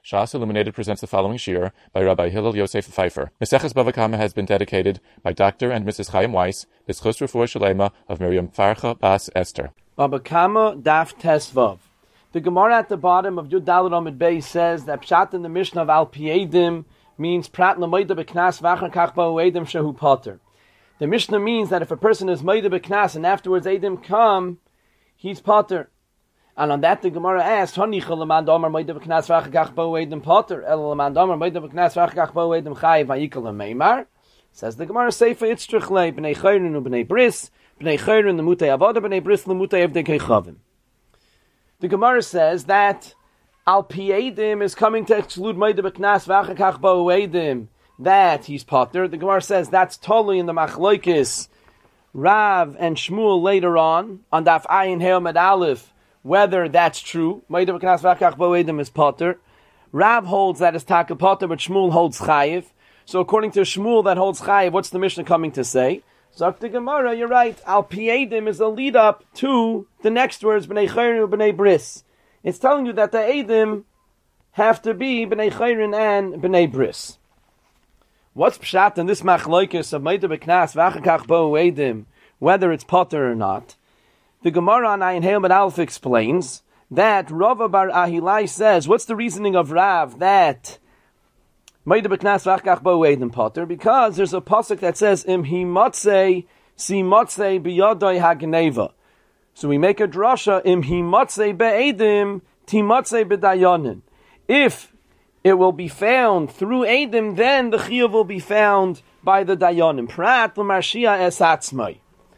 Shas Illuminated presents the following shiur by Rabbi Hillel Yosef Pfeiffer. Maseches Bava Kama has been dedicated by Dr. and Mrs. Chaim Weiss, B'schus Refuah Shalema of Miriam Farcha Bas Esther. Bava Kama Daf Tesvav. The Gemara at the bottom of Yud Daled Amud Beis says that Pshat in the Mishnah of Al Piedim means Prat L'Moida B'Knas V'Achar Kach Ba'u Eidim Shehu Pater. The Mishnah means that if a person is Moida B'Knas and afterwards Eidim come, he's Pater. And on that the Gemara asked, Hanicha l'man d'amar moida b'knas v'achar kach ba'u eidim poter, el l'man d'amar moida b'knas v'achar kach ba'u eidim chayiv v'yikal l'meimar. Says the Gemara, Seifa yitztrich le, b'nei chayrin u b'nei bris, b'nei chayrin l'mutei avoda, b'nei bris l'mutei avdei chavim. The Gemara says that al pi eidim is coming to exclude moida b'knas v'achar kach ba'u eidim, that he's poter. The Gemara says that's totally in the machlokes Rav and Shmuel later on Daf Ayin Heo Med Aleph, whether that's true. Moida b'knas v'achar kach ba'u eidim is poter. Rav holds that it's taka poter, but Shmuel holds chayiv. So according to Shmuel that holds chayiv, what's the Mishnah coming to say? Zok the Gemara, you're right. Al pi eidim is a lead up to the next words, b'nei chayrin and b'nei bris. It's telling you that the eidim have to be b'nei chayrin and b'nei bris. What's pshat in this machlokes of moida b'knas v'achar kach ba'u eidim, whether it's poter or not? The Gemara on Ayin Heo Med Aleph explains that Rava bar Ahilai says, what's the reasoning of Rav that Moida b'knas v'achar kach ba'u eidim poter? Because there's a pasuk that says Im hi motzei si motzei b'yadai hagneva. So we make a drasha Im hi motzei be'edim ti motzei b'dayanin. If it will be found through edim, then the chiyuv will be found by the dayanim. Prat l'marshia es atzmai.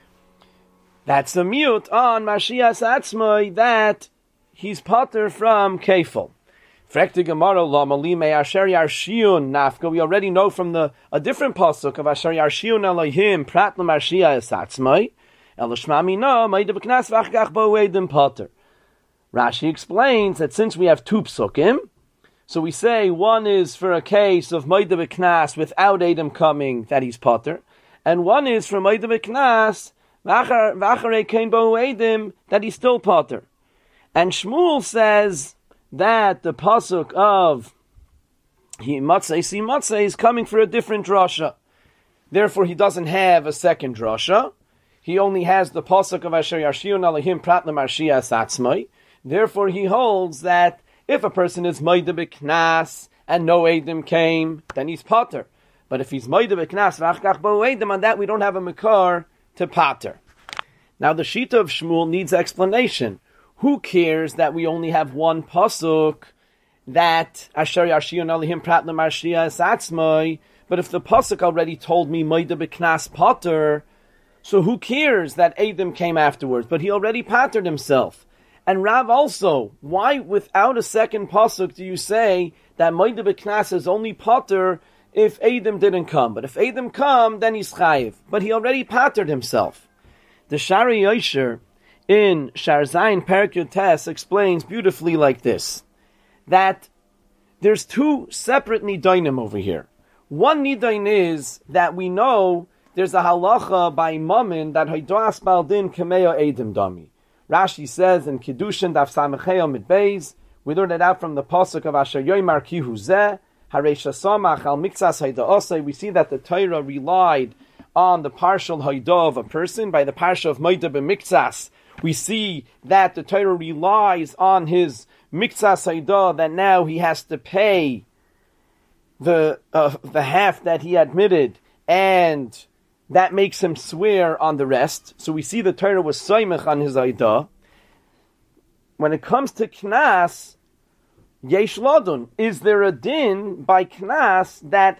That's a mute on Mashiach Atzmai that he's potter from Kefil. Frekti Gemara Lama Lime Asher Yarshiun Nafka. We already know from a different pasuk of Asher Yarshiun Elohim Prat Mashiach Atzmai Elishmami No Moida b'knas v'achar kach ba'u eidim potter. Rashi explains that since we have two psukim, so we say one is for a case of Moida b'knas without eidim coming that he's potter, and one is for Moida b'knas v'acharei kein ba'u eidim that he's still poter. And Shmuel says that the pasuk of hi motzei si motzei is coming for a different drasha. Therefore, he doesn't have a second drasha. He only has the pasuk of Asher Yarshiun Elohim Prat L'Mashiach Atzmai. Therefore, he holds that if a person is moida b'knas and no eidim came, then he's poter. But if he's moida b'knas v'achar kach ba'u eidim, on that we don't have a makar to pater. Now the shita of Shmuel needs explanation. Who cares that we only have one pasuk that Asher Yarshiun Elohim Prat L'Mashiach Atzmai, but if the pasuk already told me Moida b'knas pater, so who cares that Eidim came afterwards? But he already patered himself. And Rav also, why without a second pasuk do you say that Moida b'knas is only pater if Eidim didn't come? But if Eidim come, then he's chayiv. But he already patered himself. The Shari Yosher in Shar Zayin Perek Yud Tes explains beautifully like this, that there's two separate nidanim over here. One nidain is that we know there's a halacha by Mamin that Haidoas Baldin Kameo Eidim Dami. Rashi says in Kiddushin Daf Samechei Amud Beis, we learn it out from the pasuk of Asher Yoimar Ki Hu Zeh, Harei Shasamach Al Mikzas Haidaosei. We see that the Torah relied on the partial Haidah of a person. By the parsha of Moida b'Mikzas, we see that the Torah relies on his Mikzas Haidah, that now he has to pay the half that he admitted, and that makes him swear on the rest. So we see the Torah was soymech on his Haidah. When it comes to Knas, Yesh Ladun, is there a din by Knas that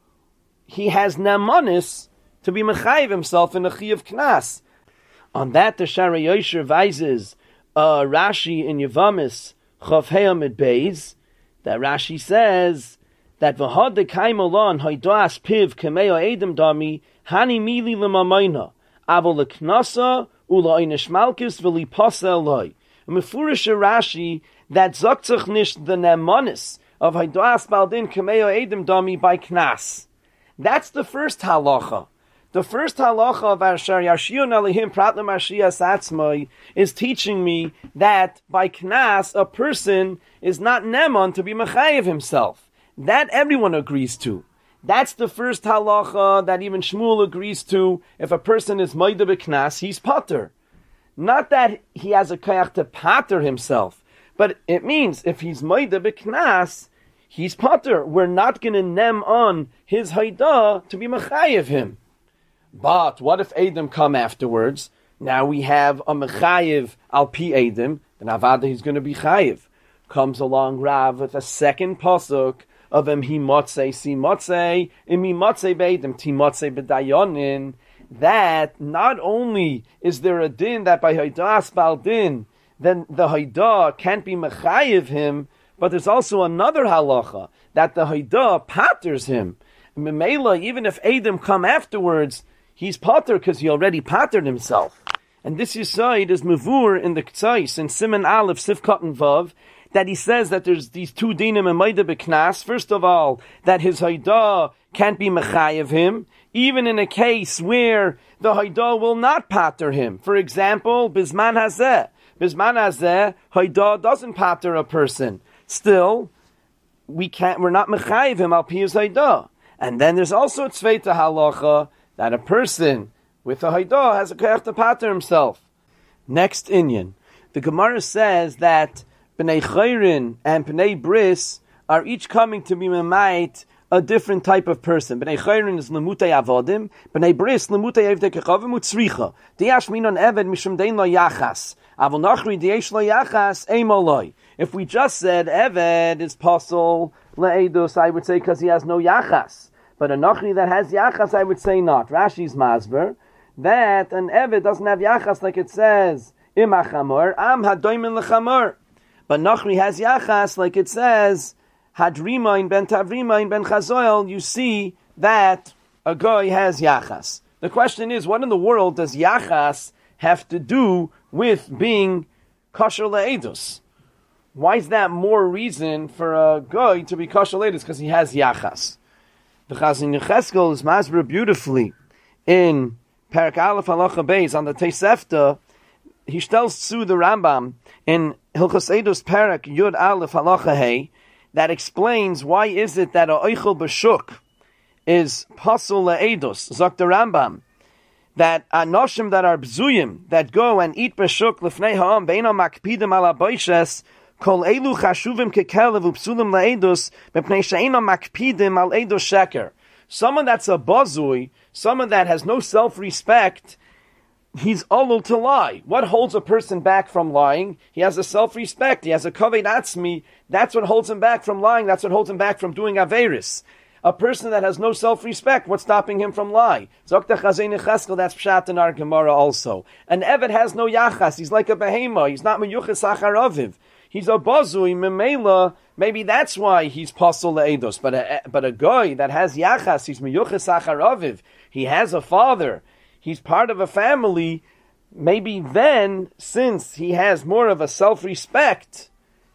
he has nemanis to be mechayiv himself in a chi of Knas? On that the Shara Yosher advises Rashi in Yevamis Chav Hei Amud Beis, that Rashi says that v'had dekaim alon haidas piv kemeo edim dami hani mili l'mamayna avol l'knasa ula'inish malkis v'lipasa eloi. Mefurish Rashi that zaktzach nish the nemanis of haidas baldin kemeo edim dami by knas. That's the first halacha. The first halacha of Asher Yashiyun Alihim Prat L'Mashiach Atzmai is teaching me that by Knas, a person is not Neman to be Mechayev himself. That everyone agrees to. That's the first halacha that even Shmuel agrees to. If a person is Moide B'Knas, he's Pater. Not that he has a koyach to Pater himself, but it means if he's Moide B'Knas, he's Pater. We're not going to nem on his Haidah to be Mechayev him. But what if Edom come afterwards? Now we have a Mechayev al pi Edom, then Avada he's going to be Chayev. Comes along Rav with a second pasuk of Emhi Motzei Si Motzei, Imi Motzei Beidem Ti Motzei B'Dayonin, that not only is there a din that by Haidah Asbal Din, then the Haidah can't be Mechayev him, but there's also another halacha, that the Haidah paters him. Memela, even if Edom come afterwards, he's pater because he already patered himself. And this Yisayid is Mavur in the K'tzais, in Siman Aleph, Sifkat and Vav, that he says that there's these two dinim in Maida B'Knas. First of all, that his Haidah can't be Mechayev him, even in a case where the Haidah will not pater him. For example, Bizman Hazeh. Bizman Hazeh, Haidah doesn't pater a person. Still, we're not Mechayev him al pi his Haidah. And then there's also Tzveita Halacha, that a person with a Haidah has a koyach to pater himself. Next inyan. The Gemara says that B'nai Chayrin and B'nai Bris are each coming to be Memayit a different type of person. B'nai Chayrin is Lemutei Avodim, B'nai Bris Lemutei Evdei Kechavim Utzricha. Diyash minon Eved Mishum Dein Lo Yachas. Avol Nachri Diyesh Lo Yachas Eimoloi. If we just said Eved is Posel Le'edus, I would say because he has no Yachas. But a Nachri that has Yachas, I would say not. Rashi's Masber, that an Eved doesn't have Yachas like it says, Im HaChamor, Am HaDoimin L'Chamor. But Nachri has Yachas like it says, Hadrimain ben Tavrimain ben Chazoil, you see that a guy has Yachas. The question is, what in the world does Yachas have to do with being Kosher Le'edus? Why is that more reason for a guy to be Kosher Le'edus? Because he has Yachas. The Chazon Yecheskel is masber beautifully in Perek Aleph Halacha Beis on the Tosefta. He tells to the Rambam in Hilchos Eidos Perek Yud Aleph Halacha Hey that explains why is it that a oichel b'shuk is pasul le'edus. Zok the Rambam that anoshim that are bzuyim that go and eat b'shuk lefnei ha'am beina makpidim ala boishes. Kol elu chashuvim kekelev upsulim laedus mepnei she'ena makpidim al edus sheker. Someone that's a bazui, someone that has no self-respect, he's olul to lie. What holds a person back from lying? He has a self-respect. He has a kaved atzmi. That's what holds him back from lying. That's what holds him back from doing averis. A person that has no self-respect, what's stopping him from lying? Zokta Chazon Yecheskel, that's pshat in our Gemara also. An Eved has no yachas. He's like a behema. He's not meyuches acharaviv. He's a bazui, memela, maybe that's why he's pasul le'edos. But a guy that has yachas, he's meyuches acharaviv, he has a father, he's part of a family, maybe then, since he has more of a self-respect,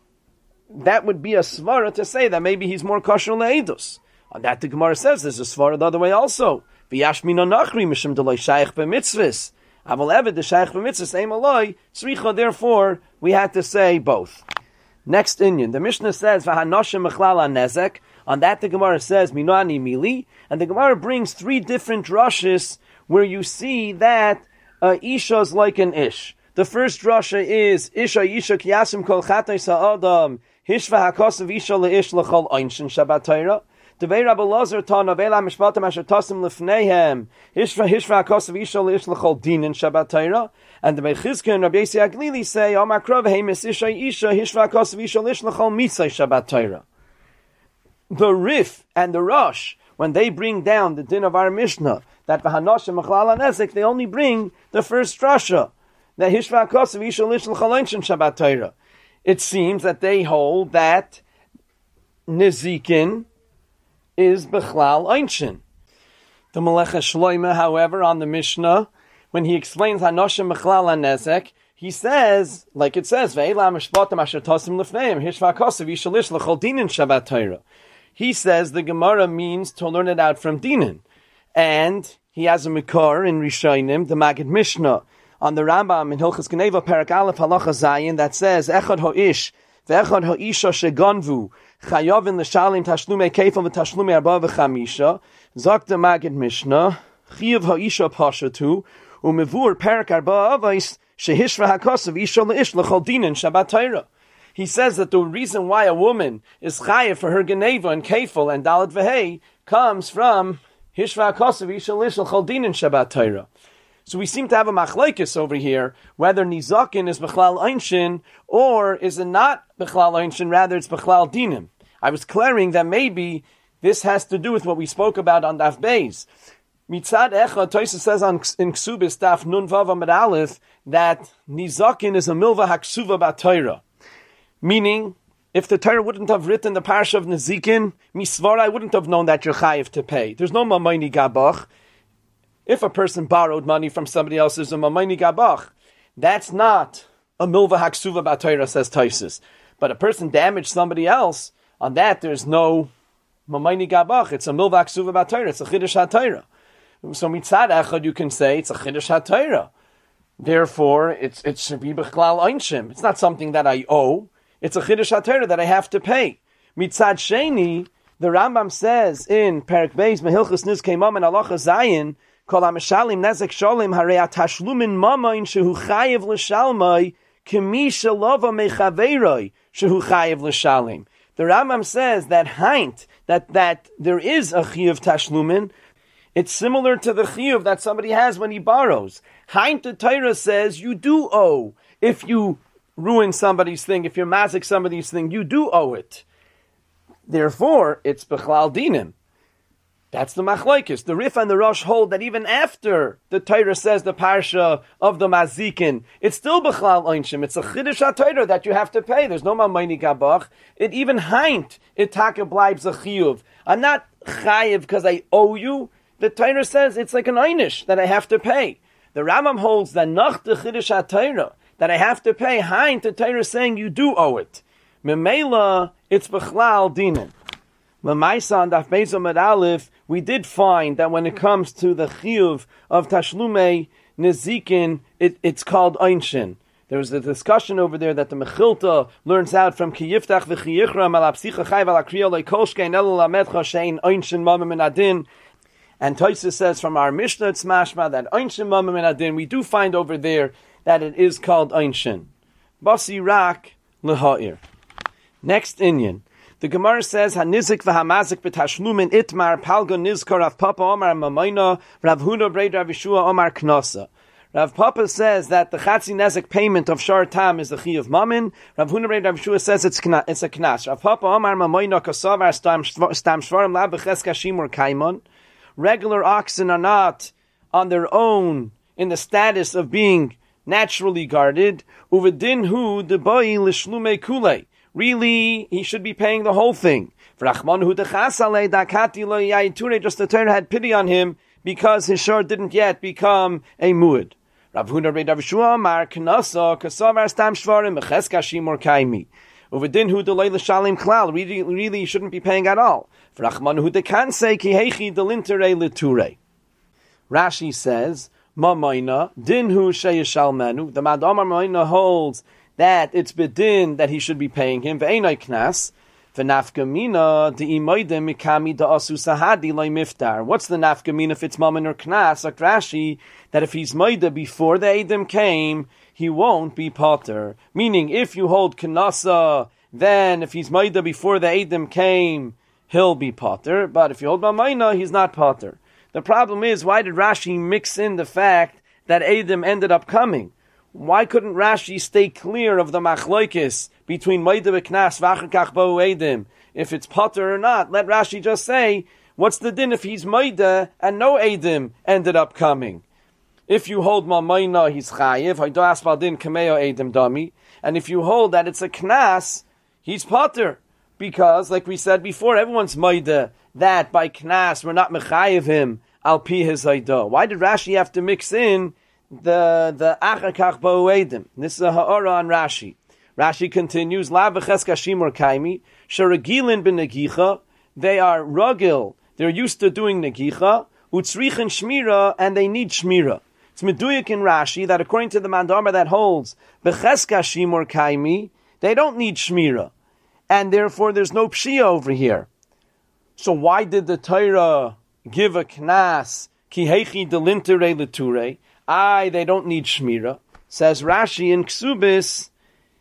that would be a svara to say that maybe he's more kosher le'edos. On that the Gemara says there's a svara the other way also. V'yashmino nachri mishum deloi shaykh b'mitzvahs. Aval eved the shaykh b'mitzvahs aim aloi tzricha. Therefore, we had to say both. Next inyan, the Mishnah says v'hanoshim mechlal nezek. On that the Gemara says minani mili, and the Gemara brings three different drushes where you see that isha is like an ish. The first drasha is isha kiyasim kol chatay sa'adam hishva hakosav isha leish lechol einshin Shabbat Torah. Devei Rabbi Lazar Tana Ve'la Mishpatim Asher Tasim Lefneihem Hishva Hakosav Isha Leish Lechol Dinin Shabbat Torah. And the Bechizka and Rabbi Yossi Aglili say Amar Krav Heimis Isha Hishva Hakosav Isha Leish Lechol Mitzay Shabbat Torah. The Rif and the Rosh, when they bring down the din of our Mishnah that V'Hanoshim Mechlal HaNezek, they only bring the first drasha that Hishva Hakosav Isha Leish Lechol Einshin Shabbat Torah. It seems that they hold that Nezikin is Bechlal Einshin. The Melecha Shloime, however, on the Mishnah, when he explains Hanoshim Bechlal HaNezek, he says, like it says, Ve'ela Mishpatim Asher Tasim Lefneim Hishva Hakosav Isha Leish Lechol Dinin Shabbat Torah. He says the Gemara means to learn it out from Dinin. And he has a Mikor in Rishonim, the Magid Mishnah, on the Rambam in Hilchos Geneva, Perak Aleph, Halacha Zayin, that says, Echad ho'ish, ve'echad ho'isha shegonvu, chayovin l'shalim tashlumei keifel v'tashlumei arba v'chamisha, zok the Magid Mishnah, chiyav ho'isha pashatu, u'mevur Perak Arba avais, shehishra hakosav isha le'ish l'chol dinin Shabbat Torah. He says that the reason why a woman is chayav for her geneva and keifel and dalet v'hei comes from hishra hakosav isha le'ish l'chol dinin Shabbat Torah. So we seem to have a machlokes over here, whether nizakin is bechlal einshin, or is it not bechlal einshin, rather it's bechlal dinim. I was clearing that maybe this has to do with what we spoke about on Daf Beis. Mitzad Echad, Tosfos says in Ksubis, Daf Nun Vav Amud Aleph, that nizakin is a milva haksuva b'Torah. Meaning, if the Torah wouldn't have written the parsha of Nizikin, misvara, I wouldn't have known that you're chayiv to pay. There's no mamayni gabach. If a person borrowed money from somebody else, there's a mamayni gabach. That's not a milva haksuva b'Torah, says Tosfos. But a person damaged somebody else, on that there's no mamayni gabach. It's a milva haksuva b'Torah. It's a chiddush haTorah. So mitzad echad you can say it's a chiddush haTorah. Therefore, it should be b'chlal einshim. It's not something that I owe. It's a chiddush haTorah that I have to pay. Mitzad sheni, the Rambam says in Perak Beis Mehilchos Nizkei Mammon Halacha Zayin, Kol HaMishalim Nezek Sholem Harei HaTashlumin Mammon Shehu Chayev L'Shalmai K'mi Shelova Mechaveiroi Shehu Chayev L'Shalim. The Rambam says that haint, that there is a chiyuv tashlumin. It's similar to the chiyuv that somebody has when he borrows. Haint, the Torah says you do owe. If you ruin somebody's thing, if you're mazik somebody's thing, you do owe it. Therefore, it's bechlal dinim. That's the machlokes. The Rif and the Rosh hold that even after the Torah says the parsha of the mazikin, it's still bechlal einshim. It's a chiddush haTorah that you have to pay. There's no mamayni gabach. It even haint. It taka bleibs a chiyuv. I'm not chayiv because I owe you. The Torah says it's like an einish that I have to pay. The Rambam holds that nach the chiddush haTorah that I have to pay. Haint, the Torah is saying you do owe it. Memela, it's bechlal dinim. L'maisa on Daf Beis Amud Aleph, we did find that when it comes to the chiyuv of tashlumei nezikin, it's called einshin. There was a discussion over there that the Mechilta learns out from Ki Yiftach v'Chi Yichram al Apsicha Chayv al Akriya Le'Kolshkein Elu Lamedcha Shein Einshin Mamim Min Adin. And Tosfos says from our Mishnah it's mashma that Einshin Mamim Min Adin, we do find over there that it is called Einshin. Basi Rak L'Ha'ir. Next inyan. The Gemara says, "Hanizik v'hamazik b'tashlumin itmar palga nizkar Rav Papa Omar Mamayna Rav Huda Breid Rav Yeshua Omar Knosa." Rav Papa says that the chatzi nezik payment of shar tam is the chi of mammon. Rav Huda Breid Rav Yeshua says it's a knas. Rav Papa Omar Mamayna kasavar stam shvarim lab b'cheska shimur kaimon. Regular oxen are not on their own in the status of being naturally guarded. Uvedinhu deboi l'shlume kulei. Really, he should be paying the whole thing. Just the Torah had pity on him because his shor didn't yet become a muad. Rav Huna Reid Rav Yeshua Amar Knasa Kasavar Stam Shvarim Mecheska Shimur Kaimi. Uvedinhu delay l'shalim klal. Really, he shouldn't be paying at all. V'rachmanu dekanse ki heichi delintere liture. Rashi says, Mamayna dinhu sheyishalmenu. The Madamar Mamayna holds that it's bedin that he should be paying him. Ve'enai knas. V'nafkamina de'imoidem mikami da'asu sahadi loy miftar. What's the nafkamina if it's mammon or knas? Like Rashi, that if he's maida before the Edom came, he won't be potter. Meaning, if you hold knasa, then if he's maida before the Edom came, he'll be potter. But if you hold mamayna, he's not potter. The problem is, why did Rashi mix in the fact that Edom ended up coming? Why couldn't Rashi stay clear of the machlokes between Maida v'Knas v'Achar Bo Edom? If it's potter or not, let Rashi just say, what's the din if he's Maida and no Edom ended up coming? If you hold Mamayna, he's Chayiv, Haido Asbal Din Kameo Edom Dami, and if you hold that it's a Knas, he's potter. Because, like we said before, everyone's Maida that by Knas we're not Mechayiv him, Al Pi his Haido. Why did Rashi have to mix in the Achar Kach Bo Edom? This is a ha'ara on Rashi. Rashi continues, La v'cheska shimur kaimi, sheragilin ben negicha, they are rugil, they're used to doing negicha, utzrichen shmira, and they need shmira. It's meduyik in Rashi that according to the Mandamar that holds becheska shimur kaimi, they don't need shmira, and therefore there's no pshia over here. So why did the Torah give a knas ki heichi delintere leture? They don't need shmira. Says Rashi in Ksubis,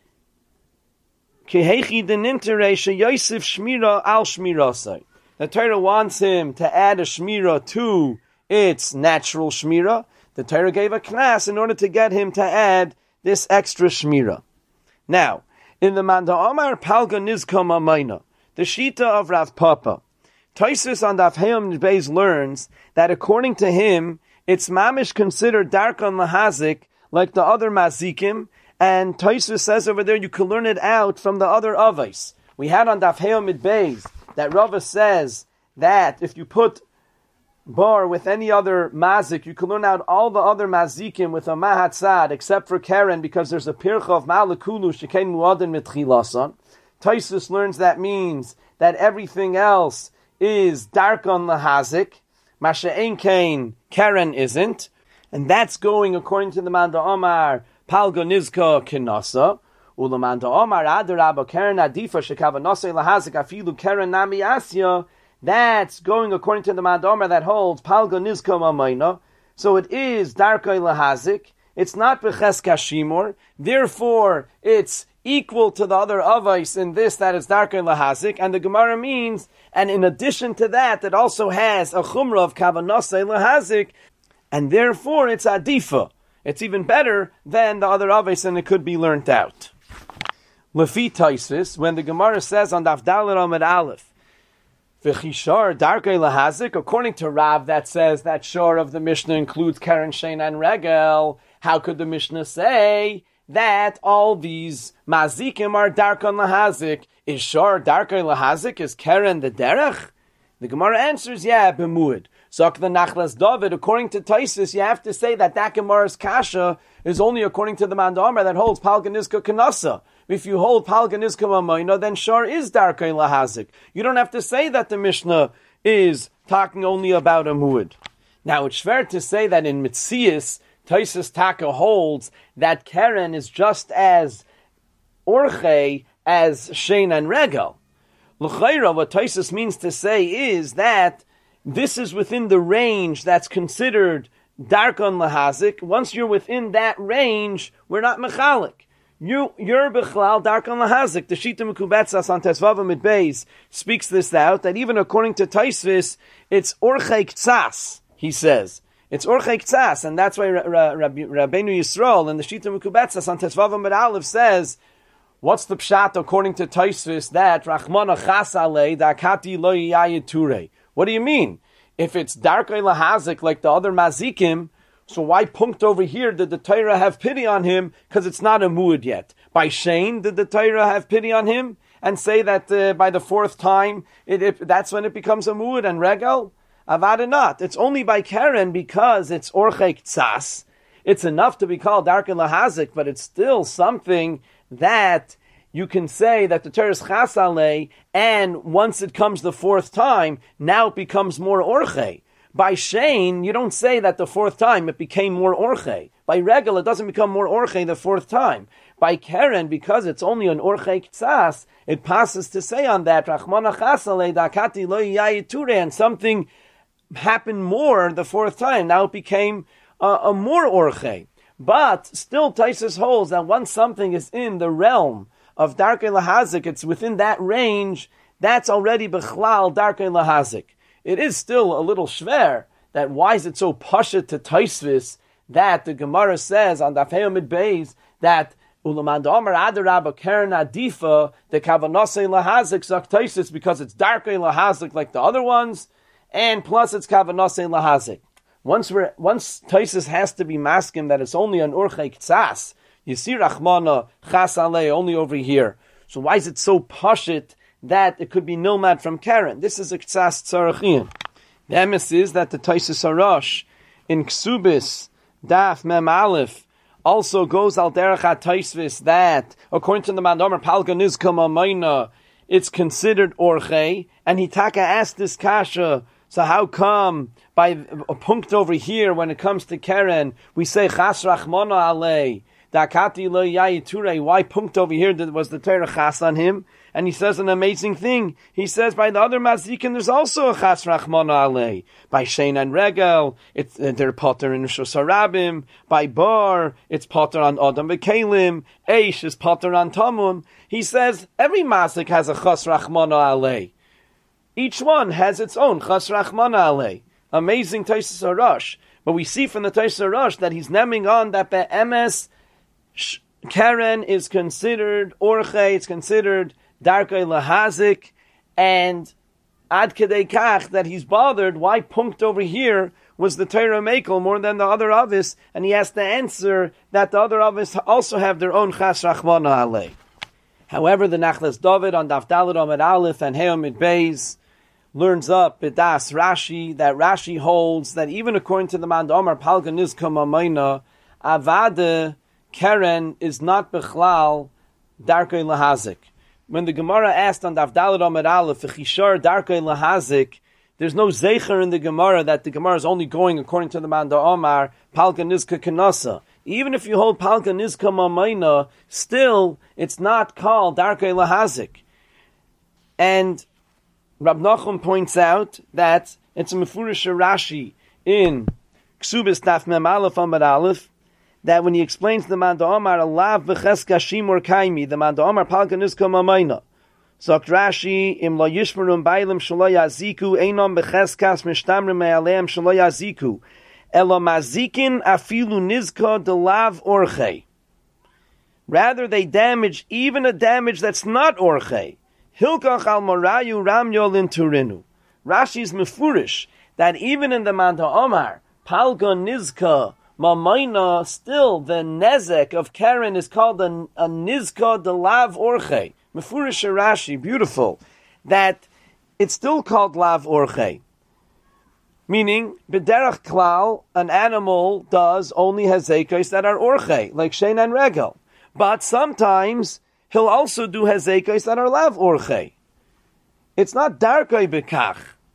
ki heichi delintere sheyosef shmira al shmirasai. The Torah wants him to add a shmira to its natural shmira. The Torah gave a knas in order to get him to add this extra shmira. Now, in the Manda Omar Palga Nizka Mamayna, the Shita of Rav Papa, Taisus on Daf Hayom Beis learns that according to him, it's mamish considered darkan lahazik like the other mazikim, and Taisus says over there you can learn it out from the other avos. We had on Daf Hayom Beis that Rava says that if you put bar with any other mazik, you can learn out all the other mazikim with a mahatzad, except for Karen, because there's a pircha of malakulu shekain muadin mitchilasan. Taisus learns that means that everything else is darkon lahazik, masha'en kain Karen isn't, and that's going according to the Manda Omar palga nizka kinasa. Ulamanda Omar adarabba Karen adifa shekavanase lahazik afilu Karen nami asya. That's going according to the Mandamar that holds Palga Nizka Mamayna. So it is Darkai Lahazik. It's not Becheska Shimur. Therefore, it's equal to the other Avais in this that is Darkai Lahazik. And the Gemara means, and in addition to that, it also has a Chumrah of Kavanasei Lahazik. And therefore, it's Adifa. It's even better than the other Avais, and it could be learnt out. Lefi Taisis, when the Gemara says on Daf Dalet Amud Aleph, V'chishar darkei lahazik, according to Rav, that says that shor of the Mishnah includes Karen, Shein, and Regel. How could the Mishnah say that all these mazikim are darkon lahazik? Is shor darkei lahazik? Is Karen the derech? The Gemara answers, yeah, b'muad. Zok the Nachlas David, according to Taisus, you have to say that Gemara's kasha is only according to the Mandamar that holds Palga Nizka Kanasa. If you hold Palga Nizka Mamayna, then Shar is Darkei Lahazik. You don't have to say that the Mishnah is talking only about a muad. Now, it's fair to say that in Mitzias, Taisus Taka holds that Karen is just as Orche as Shein and Regel. L'chaira, what Taisus means to say is that this is within the range that's considered Darkon Lahazik. Once you're within that range, we're not Mechalik. You're Bechlal Darkon Lahazik. The Shita Mekubetzas on Tesvava Midbeis speaks this out, that even according to Taisvis, it's Orchei Ktsas, he says. It's Orchei Ktsas, and that's why Rabbeinu Yisrael and the Shita Mekubetzas on Tesvava Midalev says, what's the pshat according to Taisvis that Rachmana Chasale Dakati Lo Yayid Ture? What do you mean? If it's Darkei Lahazik like the other Mazikim, so why punkt over here did the Torah have pity on him? Because it's not a muad yet. By Shein, did the Torah have pity on him and say that by the fourth time, that's when it becomes a muad and regel? Avada not. It's only by Karen because it's Orchei Ktsas. It's enough to be called Darkei Lahazik, but it's still something that you can say that the Torah is Chasale, and once it comes the fourth time, now it becomes more Orche. By Shein, you don't say that the fourth time it became more Orche. By Regel, it doesn't become more Orche the fourth time. By Karen, because it's only an Orche Ktsas, it passes to say on that, Rachmana Chasale, Dakati Lo Yayiture, and something happened more the fourth time. Now it became a more Orche. But still, Taisus holds that once something is in the realm of Darkei Lahazik, it's within that range, that's already Bechlal Darkei Lahazik. It is still a little shver that why is it so pasha to Taisvis that the Gemara says on Daf Hayom Beis that Ulamand Omer Adarabba Karen Adifa the Kavanase Lahazik Zak Taisvis because it's Darkei Lahazik like the other ones, and plus it's Kavanase Lahazik. Once Taisus has to be maskim that it's only an Orchei Ktsas. You see Rachmana Chasale only over here. So why is it so pashit that it could be nilmad from Karen? This is a Ktsas Tzarachin. The emes is that the Taisus Harash in Ksubis Daf Mem Aleph also goes al derech Taisvis that according to the Mandomer Palga Nizka Mamayna it's considered Orchei, and Hitaka asked this kasha So how come by a punct over here, when it comes to Keren, we say Chas Rachmana Alei, Dakati Lo Yayiture? Why punct over here was the Torah Chas on him? And he says an amazing thing. He says by the other Mazikin, there's also a Chas Rachmana Alei. By Shein and Regel, they're potter in Rosh Hashanah. By Bar, it's potter on Adam V'Kelim. Eish is potter on Tamun. He says every Mazik has a Chas Rachmana Alei. Each one has its own Chas Rachmana Alei. Amazing Taisus Harash. But we see from the Taisus Harash that he's naming on that Be'emes Keren is considered Orche, it's considered Darkei Lahazik, and Ad Kedei Kach, that he's bothered why punct over here was the Torah Mekel more than the other Avis, and he has to answer that the other Avis also have their own Chas Rachmana Alei. However, the Nachlas David on Daf Daled Amud Aleph and Heomid Beis learns up B'das Rashi, that Rashi holds that even according to the Man Omar Palga Nizka Mamayna, Avade Keren is not Bechlal Darkei Lahazik. When the Gemara asked on Daf Daled Amud Aleph, Chishar Darkei Lahazik, there's no zecher in the Gemara that the Gemara is only going according to the Man Omar Palga Nizka Kanasa. Even if you hold Palga Nizka Mamayna, still it's not called Darkei Lahazik. And Rab Nachum points out that it's a Mefurish Rashi in Ksubis Taf Mem Aleph Amud Aleph, that when he explains the Man Omar Alav V'Cheska Shimur Kaimi, the Man Omar Palga Nizka Mamayna, Sagt Rashi, Im Lo Yishmerum Bailim Shelo Yaziku, Einom B'Cheskas Mishtamrim Me'aleim Shelo Yaziku, Elo Mazikin Afilu Nizka Delav Orche. Rather, they damage even a damage that's not Orche. Hilkach al Morayu Ramyol in Turinu. Rashi's mefurish that even in the Man Omar Palga Nizka Mamayna, still the nezek of Keren is called a Nizka Delav Orche. Mefurish Rashi, beautiful, that it's still called Lav Orche. Meaning, B'derach Klal, an animal does only hezekos that are Orche, like Shein and Regel. But sometimes he'll also do hezekos that are Lav Orche. It's not Darkei B'kach,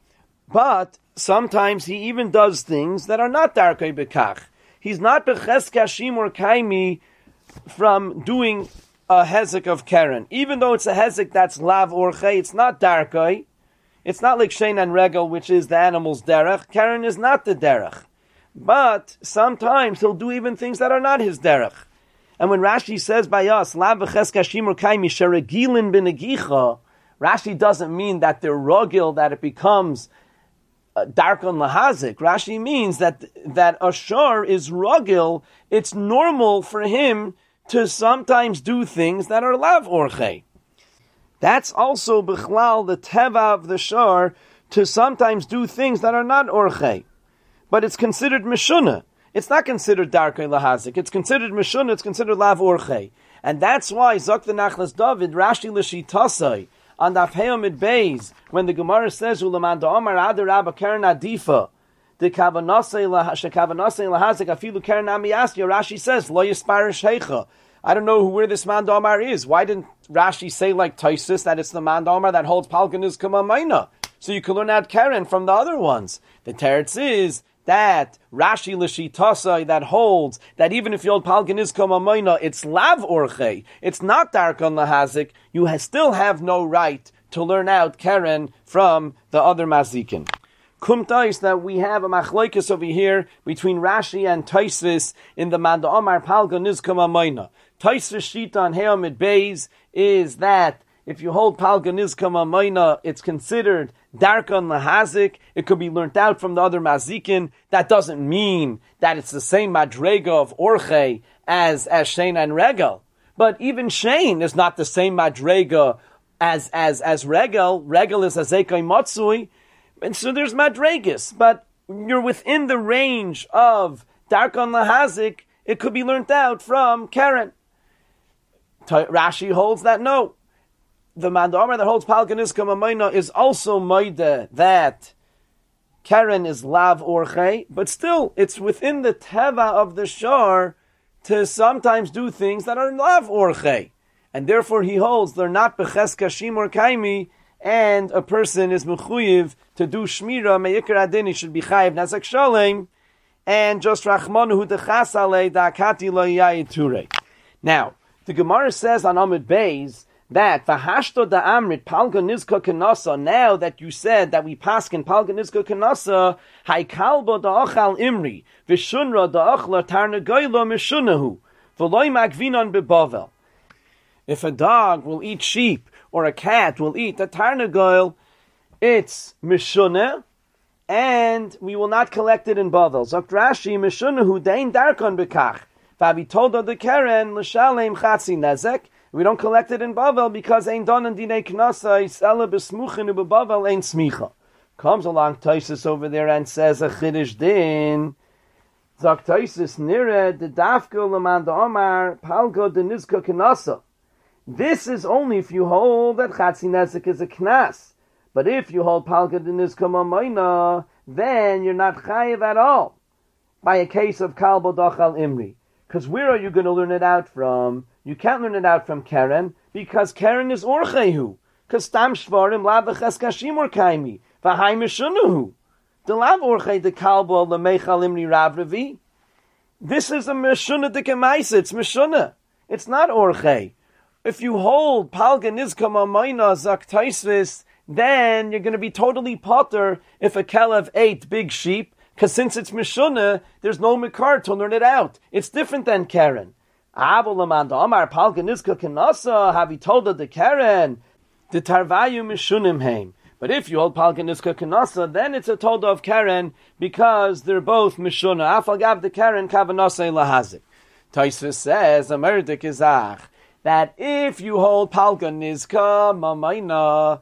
but sometimes he even does things that are not Darkei B'kach. He's not B'cheska Shimur Kaimi from doing a hezek of Keren. Even though it's a hezek that's Lav Orche, it's not Darkei. It's not like Shein and Regel, which is the animal's derech. Keren is not the derech. But sometimes he'll do even things that are not his derech. And when Rashi says by us, Lav v'cheska shimur kaimi sheregilin b'negicha, Rashi doesn't mean that they're rogil, that it becomes dark on lahazik. Rashi means that a shor is rogil. It's normal for him to sometimes do things that are lav orche. That's also bichlal, the teva of the shor, to sometimes do things that are not orche. But it's considered mishuna. It's not considered darkei lahazik. It's considered mishuna, it's considered lav orche. And that's why, Zok the Nachlas David, Rashi l'shitasai, on Daf Heomid Beis, when the Gemara says, Ulaman da'omar adar rabba keren adifa, the kavanasei lahazik afilu keren amiyasya, Rashi says, lo yisparish heicha. I don't know where this Man Omar is. Why didn't Rashi say like Taisus that it's the Man Omar that holds Palganus Kamamayna? So you can learn out Keren from the other ones. The teretz is that Rashi l'shitasai that holds that even if you hold Palganus Kamamayna, it's Lav Orche. It's not Darkon Lahazik. You still have no right to learn out Keren from the other Mazikin. Kumtais that we have a machlokes over here between Rashi and Taisus in the Man Omar Palganus Kamamayna. Taisus Shita on Heomid Beis is that if you hold Palga Nizka Mamayna, it's considered Darkon Lahazik. It could be learnt out from the other Mazikin. That doesn't mean that it's the same Madrega of Orche as Shein and Regel. But even Shein is not the same Madrega as Regel. Regel is Azekai Matsui. And so there's Madregas. But you're within the range of Darkon Lahazik. It could be learnt out from Keren. Rashi holds that no. The Man Omar that holds Palganiska Mamayna is also Maida that Keren is Lav Orche, but still it's within the Teva of the Shor to sometimes do things that are Lav Orche. And therefore he holds they're not Becheska Shimur Kaimi, and a person is mechuyev to do shmira, me'ikar adin, he should be chayiv nazak shalem, and just rachmanu dechas alei da'akati lo yayid turei. Now, the Gemara says on Amud Beis that v'hashto da'amrit palga nizka kenasa. Now that you said that we paskin palga nizka kenasa, haikalbo da'achal imri v'shunra da'achla tarnagoylo mishunahu v'loy magvinon bebavel. If a dog will eat sheep or a cat will eat a tarnagoyl, it's mishunah, and we will not collect it in Bavel. Zokt Rashi, mishunahu dein darkon bekach. Vavi told of the Keren, l'shalem chatzi nezek. We don't collect it in Bavel because ein donan dinei knasa isela besmuchin ubebavel ein smicha. Comes along Taisus over there and says a chiddush din. Zokt Taisus nire de dafka leman Omar palgo de nizka knasa. This is only if you hold that chatzi nezek is a knas. But if you hold palga de nizka mamayna, then you're not chayiv at all by a case of kalbo dachal imri. Because where are you going to learn it out from? You can't learn it out from Keren, because Keren is orchehu. Because tam shvarim lav v'cheskashim or kaimi. V'hai mishunuhu. The lav orchei de kalbo l'meichal imri ravravi. This is a mishunah de kemaisa. It's mishunah. It's not orchei. If you hold palga nizka mamayna zak taisvis, then you're going to be totally potter if a kelev ate big sheep, because since it's mishunah, there's no mikar to learn it out. It's different than Keren. Avolamanda Amar Palga Nizka Kenasa, have you told the Keren? The Tarvayu Mishunim Heim. But if you hold Palga Nizka Kenasa, then it's a tolda of Keren, because they're both mishunah. Afagav the Keren Kavanase Lahazik. Taisvis says, Amerdik Izach, that if you hold Palga Nizka Mamayna,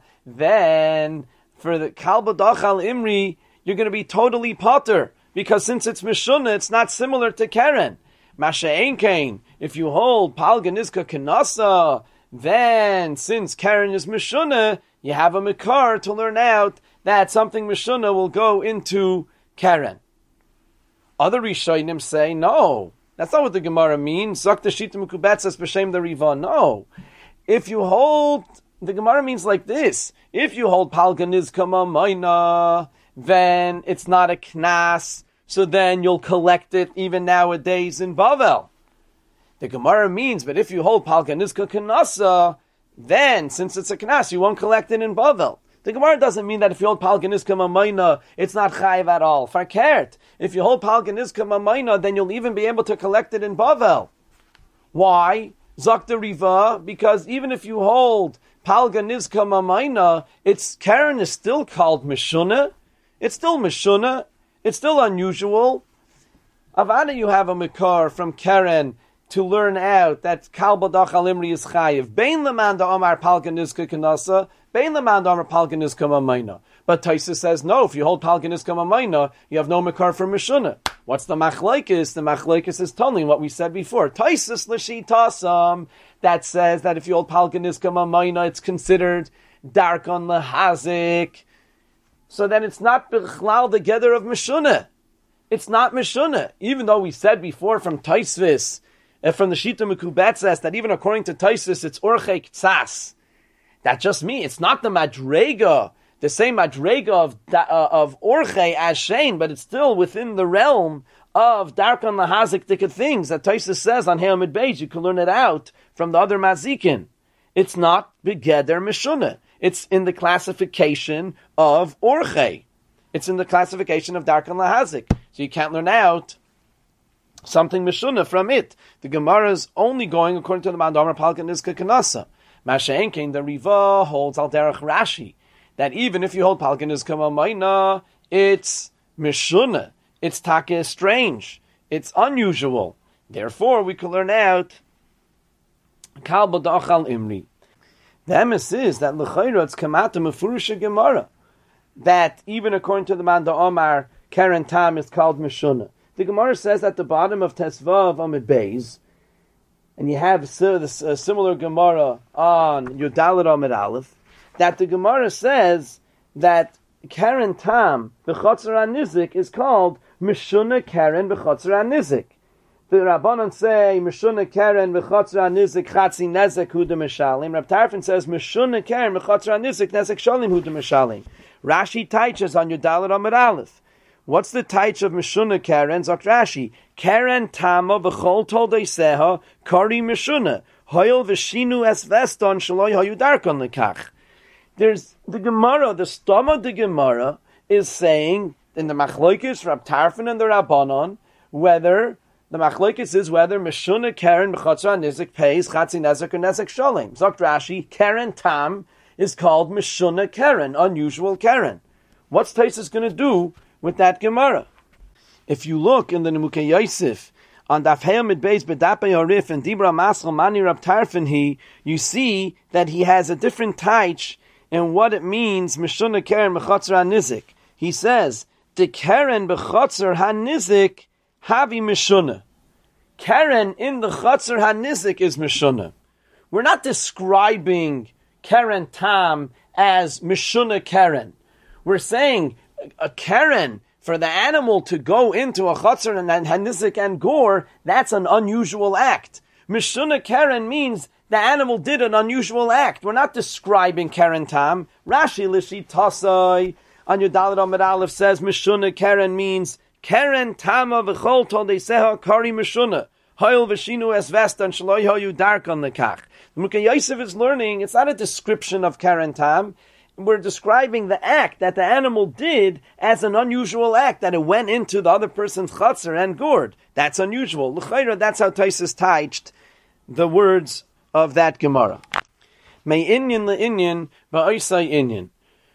then for the Kalba Dachal Imri, you're going to be totally potter, because since it's mishunah, it's not similar to Keren. Masha Einkein, if you hold Palga Nizka Kenasa, then since Keren is mishunah, you have a mikar to learn out that something mishunah will go into Keren. Other Rishonim say, no, that's not what the Gemara means. Zakta Shita Mukubetzas B'Shem the Riva. No. If you hold, the Gemara means like this. If you hold Palga Nizka Mamayna, then it's not a knas, so then you'll collect it even nowadays in Bavel. The Gemara means, but if you hold Palga Nizka Kenasa, then since it's a knas, you won't collect it in Bavel. The Gemara doesn't mean that if you hold Palga Nizka Mamayna, it's not chayiv at all. Farkert. If you hold Palga Nizka Mamayna, then you'll even be able to collect it in Bavel. Why? Zakta Riva, because even if you hold Palga Nizka Mamayna, its Keren is still called Mishunah. It's still Mishunah. It's still unusual. Avada, you have a Mikar from Keren to learn out that Kalba Dachal Imri is chayiv. Bein leman da Omar Palga Nizka Kenasa, bein leman da Omar Palga Nizka Mamayna. But Taisa says, no, if you hold Palga Nizka Mamayna, you have no Mikar from Mishunah. What's the machlaikis? The machlaikis is telling what we said before. Taisus l'shitasam, that says that if you hold Palga Nizka Mamayna, it's considered dark on lehazik. So then it's not bichlal the gather of Mishunah. It's not Mishunah. Even though we said before from Taisvis, from the Shita Mekubetzes, that even according to Taisvis, it's Orchei Ktsas. That just means it's not the Madrega, the same Madrega of Orchei as Shein, but it's still within the realm of Darkan Lahazik Dika things that Taisvis says on Heomid Beis. You can learn it out from the other Mazikin. It's not Begeder Mishunah. It's in the classification of Orchei. It's in the classification of Darkan Lahazik. So you can't learn out something Mishunah from it. The Gemara is only going according to the Mandamar Palka Nizka Kanasa. Masha'enkein, the Riva holds Al Derech Rashi, that even if you hold Palka Nizka Mamayna, it's Mishunah. It's Taka strange. It's unusual. Therefore, we can learn out Kalba Dachal Imri. The emes is that l'chayra it's kamata mefurusha Gemara, that even according to the man the Omar Keren Tam is called Mishunah. The Gemara says at the bottom of Tesvav Amid Beis, and you have a similar Gemara on Yudalit Amid Aleph, that the Gemara says that Keren Tam b'chotzer nizik is called Mishunah Keren b'chotzer nizik. The Rabbanon say, Meshuna Keren v'chotzra nizik chatzi nezek hu de meshalim. Rab Tarfon says, Meshuna Keren v'chotzra nizik nezek shalim hu de meshalim. Rashi teaches on Yudalit Amud Aleph. What's the taich of Meshuna Keren? Zok Rashi. Keren tama v'chol toldei seha kari Meshuna. Hoyel v'shinu es veston shaloi hayu darkon lekach. There's the Gemara, the stomach of the Gemara is saying, in the Machlokes, Rab Tarfon and the Rabbanon, whether the Machlokes is whether Meshuna Keren b'chotzra nizik pays chatzi nezek or nezek shalim. Zok Rashi, Keren tam is called Meshuna Keren, unusual Keren. What's Taisus going to do with that Gemara? If you look in the Nemukei Yosef on Daf Heyamid Beis B'Dapei Arif and Dibra Maschal Mani Rab Tarfon, you see that he has a different taich in what it means Meshuna Keren b'chotzra nizik. He says the Keren b'chotzra hanizik havi Meshuna. Keren in the Chatzar HaNizik is Meshuna. We're not describing Keren Tam as Meshuna Keren. We're saying a Keren, for the animal to go into a Chatzar and HaNizik and Gore, that's an unusual act. Meshuna Keren means the animal did an unusual act. We're not describing Keren Tam. Rashi Lishi Tasai on Yudalit Amud Aleph says Meshuna Keren means Keren Tama v'chol toldei seha kari Meshuna. Hoyel v'shinu es vestan shaloi hoyu darkon lekach. The Mukei Yosef is learning, it's not a description of Keren Tam. We're describing the act that the animal did as an unusual act, that it went into the other person's chatzar and gored. That's unusual. L'chayra, that's how Taisus taiched the words of that Gemara. Mei inyan le'inyan va'oisai inyan.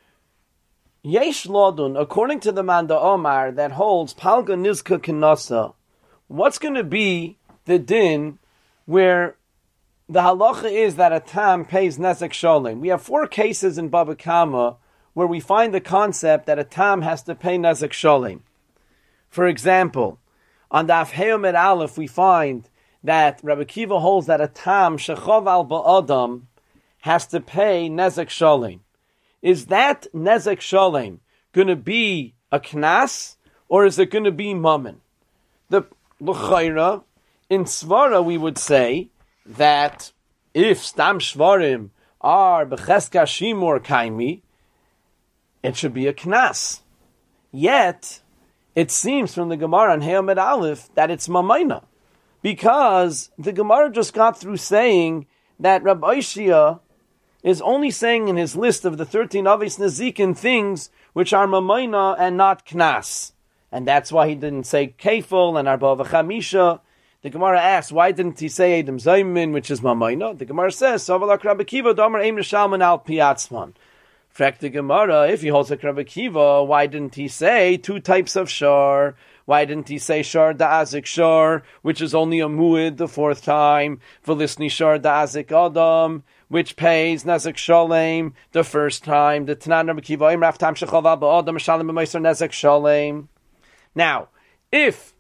Yesh Lodun, according to the Manda Omar, that holds Palga Nizka Kinasa, what's going to be the din where the halacha is that a tam pays Nezek Sholem? We have 4 cases in Baba Kama where we find the concept that a tam has to pay Nezek Sholem. For example, on Daf Heyamid Aleph we find that Rabbi Kiva holds that a tam shechov al ba'adam has to pay Nezek Sholem. Is that Nezek Sholem going to be a knas, or is it going to be mammon? The l'chayra, in svara we would say that if stam shvarim are b'cheska shimur kaimi, it should be a knas. Yet, it seems from the Gemara on Heyamid Aleph that it's mamayna, because the Gemara just got through saying that Rabbi Oshia is only saying in his list of the 13 Avis Nezikin things which are Mamayna and not Knas. And that's why he didn't say Kefil and Arba V'chamisha. The Gemara asks, why didn't he say Edom Zaymin, which is Mamayna? The Gemara says, Savalak Rabbi Kiva, Domer Eim Neshalman Al Piatzman. Frek the Gemara, if he holds like Rabbi Kiva, why didn't he say 2 types of Shar? Why didn't he say Shar Da'azik Shar, which is only a Mu'id the 4th time, Velisni Shar Da'azik Adam, which pays Nezek Sholem the 1st time, the Tanan Rabbi Kiva, Raf Tam Shechava Ba'adam Shalem B'Meiser Nezek Sholem. Now, if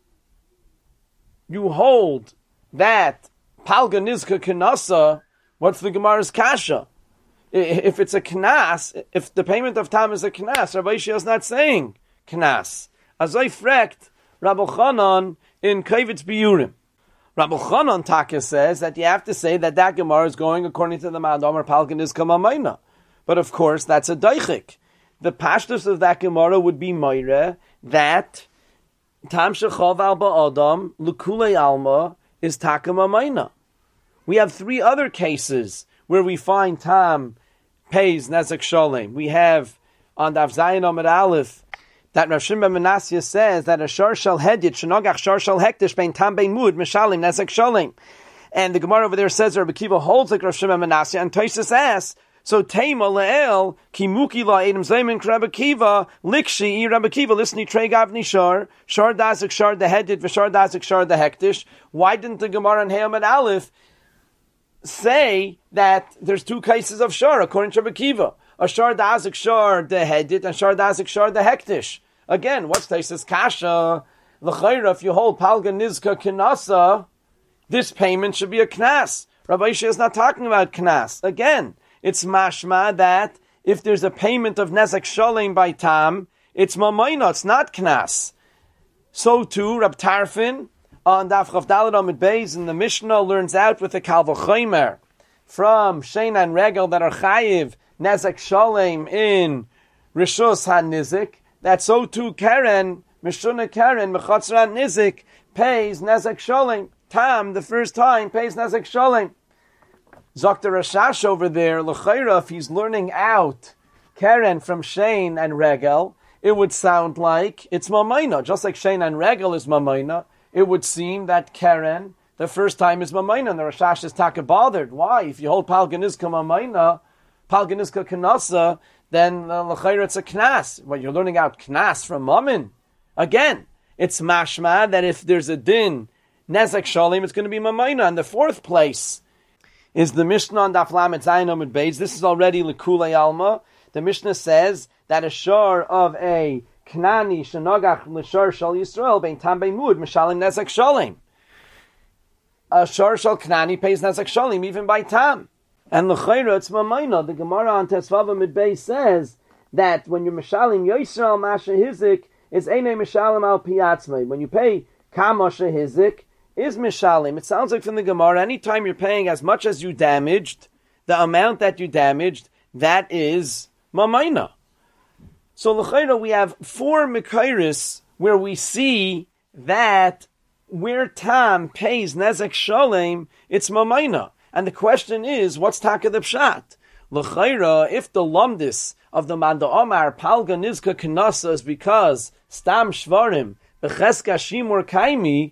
you hold that Palga Nizka Kanasa, what's the Gemara's Kasha? If it's a Knas, if the payment of Tam is a Knas, Rabbi Yishia is not saying Knas. As I frekt, Rabbi Chanan in Kavitz Biyurim. Rabbi Chanan Taka says that you have to say that Gemara is going according to the Ma'adomer Palgan is Kamamayna. But of course, that's a Daichik. The pashtus of that Gemara would be Moire that Tam Shechov Al Ba'adam Lukulei Alma is Taka Mamayna. We have 3 other cases where we find Tam pays Nezek Sholem. We have on Daf Zayin Amud Aleph that Rav Shimon ben Menasya says that a shar shal hedit shenogach shar shal hektish bein tam bein mud mishalim Nezek Sholem. And the Gemara over there says Rabbi Kiva holds like Rav Shimon ben Menasya, and Tosfos asks, so Teima le'el kimuki la edem zaymin Rabbi Kiva likshi Rabbi Kiva listeni trei gavni shar dazik shar the hedit v'shar dazik shar the hektish. Why didn't the Gemara in Heyamid Aleph say that there's 2 cases of shar according to Rabbi Kiva? A shar dazik shar the hedit and shar dazik shar the hektish. Again, what's Taisus Kasha? L'chayra, if you hold Palga Nizka Kinasa, this payment should be a Knas. Rabbi Yishia is not talking about Knas. Again, it's mashma that if there's a payment of Nezek Sholem by Tam, it's Mamayna, it's not Knas. So too, Rab Tarfon On Daf Chav Daled Amud Beis, and the Mishnah learns out with the Kal V'chomer from Shein and Regel that are Chayiv Nezek Sholem in Rishus HaNizik, that so too Keren, Mishuna Keren, Mechatzrat Nizik, pays Nezek Sholem. Tam, the first time, pays Nezek Sholem. Zokter Rashash over there, L'chaira, if he's learning out Keren from Shein and Regel, it would sound like it's Mamayna. Just like Shein and Regel is Mamayna, it would seem that Keren, the first time, is Mamayna, and the Rashash is taka bothered. Why? If you hold Palganizka Mamayna, Palganizka Kanasa, then L'chaira it's a Knas. Well, you're learning out Knas from Mamin. Again, it's mashma that if there's a din, Nezek Sholem, it's going to be Mamayna. In the fourth place is the Mishnah on Daf Lamed Zayin Amud Beis. This is already L'kulei Alma. The Mishnah says that a shor of a Knani shenogach l'shor shal Yisrael bein tam bein mud mishalim nezek sholem. A shor shal Knani pays nezek sholem even by tam. And l'chayra it's mamayna. The Gemara on Tesvav Amud Beis says that when you're mishalim Yisrael masha hizik is einay mishalim al piyatzmei. When you pay kam masha hizik is mishalim. It sounds like from the Gemara, anytime you're paying as much as you damaged, the amount that you damaged, that is mamayna. So l'chayra we have 4 Mekairis where we see that where Tam pays Nezek Sholem, it's Mamayna. And the question is, what's Taka the Pshat? L'chayra, if the lumdis of the Manda Omar, Palga Nizka Kanasa is because Stam Shvarim, Becheska Shimur Kaimi,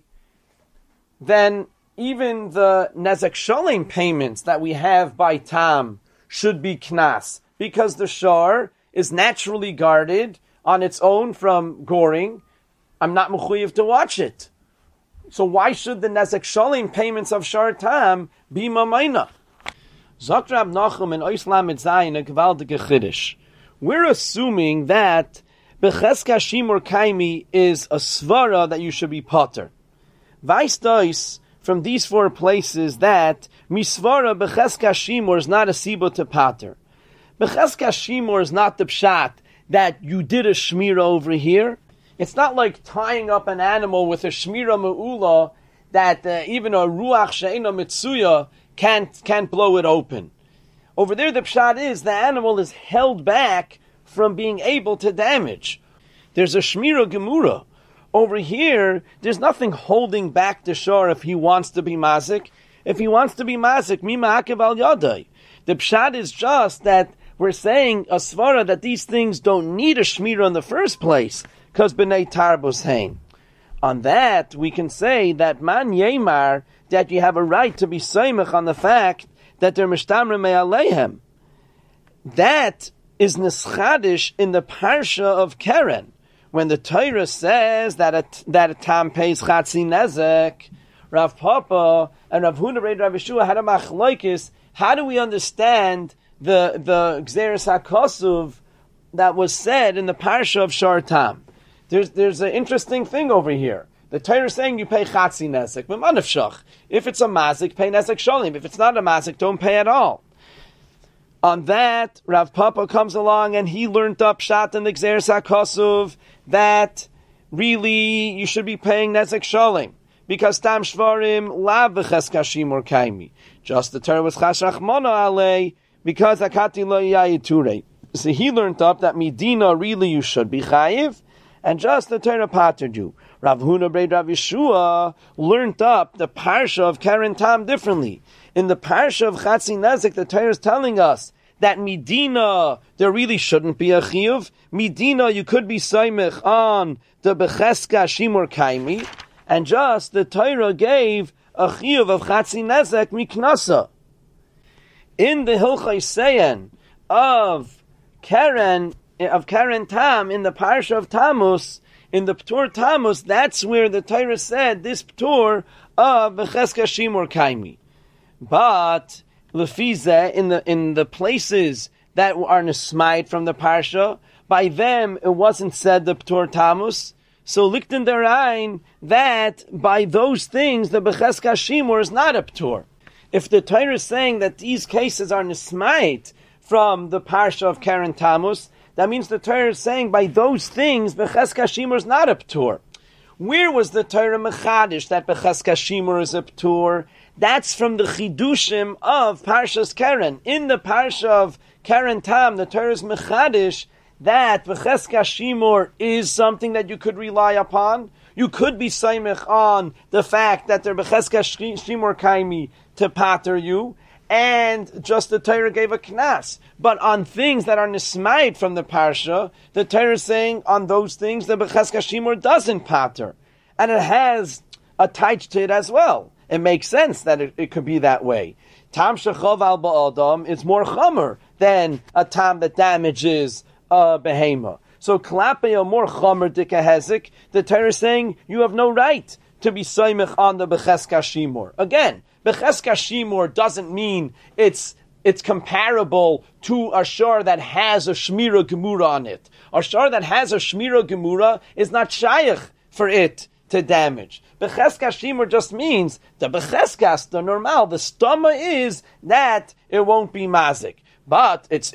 then even the Nezek Sholem payments that we have by Tam should be Knas. Because the Shor is naturally guarded on its own from goring, I'm not mechuyev to watch it. So why should the Nezek Sholem payments of Shar Tam be Mamayna? Zok Rab Nachum in Ois Lamed Zayin a gewaltige Chiddush. We're assuming that Becheska Shimur Kaimi is a svara that you should be potter. Weiss dois from these 4 places that misvara Becheska Shimur is not a sibo to pater. Becheska Shimur is not the pshat that you did a shmira over here. It's not like tying up an animal with a shmira me'ula that even a ruach she'ena mitsuya can't blow it open. Over there the pshat is the animal is held back from being able to damage. There's a shmira gemura. Over here, there's nothing holding back the shor if he wants to be mazik. If he wants to be mazik, mi ma'akev al yadai. The pshat is just that we're saying a svara that these things don't need a shmira in the first place, because b'nei tarbus hain. On that, we can say that man yemar, that you have a right to be seimach on the fact that they're mishtamre me'aleihem. That is neschadish in the parsha of Keren, when the Torah says that a tam pays chatzi nezek. Rav Papa and Rav Huna Reid Rav Yeshua had a machlokes. How do we understand the Gzeres HaKosuv that was said in the parsha of Shar Tam? There's an interesting thing over here. The Torah is saying you pay chatzi nezek, but manavshach. If it's a mazik, pay nezek sholim. If it's not a mazik, don't pay at all. On that, Rav Papa comes along and he learned up shat in the Gzeres HaKosuv that really you should be paying nezek sholim. Because tam shvarim lav v'cheska shimur kaimi. Just the Torah was chashrach mono alei, because akati lo yayiture. So he learned up that midina really you should be chayiv, and just the Torah patered you. Rav Huna Breid Rav Yeshua learned up the parsha of Keren Tam differently. In the parsha of Chatzi Nezek, the Torah is telling us that midina there really shouldn't be a chiyuv. Midina you could be saimich on the becheska shimur kaimi, and just the Torah gave a chiyuv of Chatzi Nezek miknasa. In the Hilchai Seyen of Keren Tam, in the parsha of Tammuz, in the Ptur Tammuz, that's where the Torah said this Ptur of Becheska Shimur Kaimi. But Lefize, in the places that are nesmayed from the parsha, by them it wasn't said the Ptur Tammuz. So Lichten Derain, that by those things the Becheska Shimur is not a Ptur. If the Torah is saying that these cases are nesmayed from the parsha of Keren Tammuz, that means the Torah is saying by those things Becheska Shimur is not a Ptur. Where was the Torah mechadish that Becheskas Shimur is a ptur? That's from the chidushim of Parshas Keren. In the Parsha of Keren Tam, the Torah is mechadish that Becheskas Shimur is something that you could rely upon. You could be saimich on the fact that they're Becheskas Shimur kaimi to pater you, and just the Torah gave a knas. But on things that are nismaid from the Parsha, the Torah is saying on those things the Becheskas Shimur doesn't pater. And it has a taich to it as well. It makes sense that it could be that way. Tam shechov al ba'adam is more chamer than a tam that damages a behema. So klape a more chamer dikahezik, the Torah is saying you have no right to be saimich on the Becheskas Shimur. Again, Becheskas Shimur doesn't mean it's comparable to a shor that has a shmira gemura on it. A shor that has a shmira gemura is not shaykh for it to damage. Becheskas Shimur just means the Becheskas, the normal, the stoma is that it won't be mazik. But if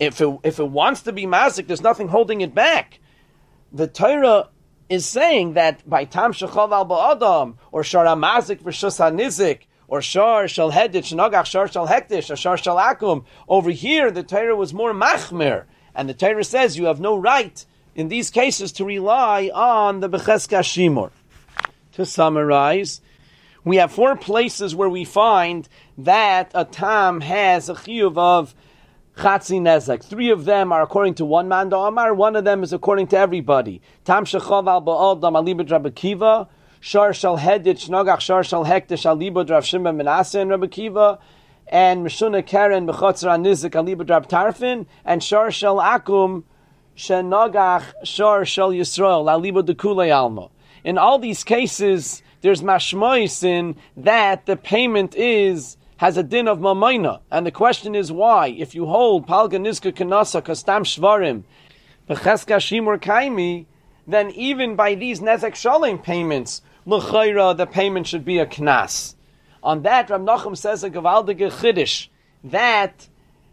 it wants to be mazik, there's nothing holding it back. The Torah is saying that by tam shechov al ba'adam, or shar amazik v'shus hanizik, or shar shal hedich, nogach shar shal hektish, or shar shal akum. Over here, the Torah was more machmer, and the Torah says you have no right in these cases to rely on the Becheskas Shimur. To summarize, we have 4 places where we find that a tam has a chiyuv of Chatzi Nezek. 3 of them are according to one man Amar, 1 of them is according to everybody. Tam Shechav al Ba'adam Alibad Rabbi Kiva, Shar Shal Hedich Nogach Shar Shal Hektish Alibad Rav Shimon Menaseh and Rabbi Kiva, and Meshuna Keren B'Chotzer Anizik Alibad Rab Tarfin, and Shar Shal Akum Shenogach Shar Shal Yisrael Alibad Dekulei Alma. In all these cases, there's mashmois in that the payment has a din of mamayna. And the question is why? If you hold palga nizka kanasa kastam shvarim b'cheskas shimur kaimi, then even by these nezek shalim payments, l'chayra, the payment should be a knas. On that, Rav Nachum says a gavaldige chiddush, that